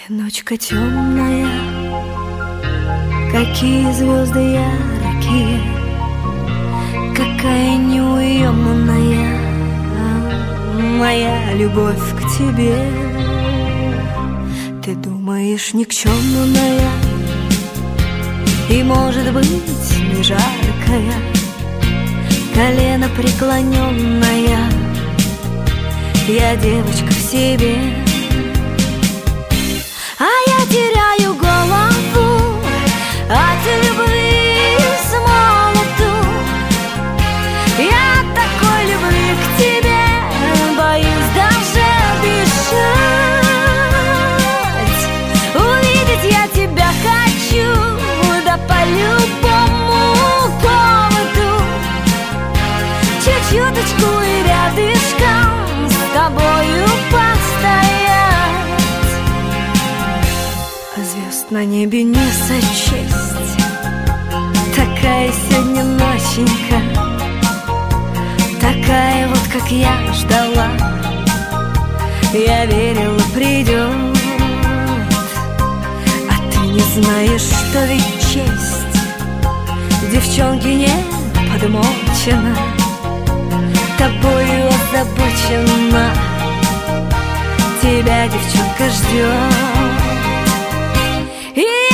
Ночка темная, какие звезды яркие, какая неуемная моя любовь к тебе. Ты думаешь, никчемная и, может быть, не жаркая, колено преклоненная, я девочка в себе. А я теряю голову от любви с молоду. Я такой любви к тебе боюсь даже дышать. Увидеть я тебя хочу, да по любому поводу. Чуть-чуточку и рядышком с тобою постоять. Звезд на небе не сочесть, такая сегодня ноченька, такая вот, как я ждала. Я верила, придет, а ты не знаешь, что ведь честь девчонки не подмочена, тобою озабочена. Тебя девчонка ждет.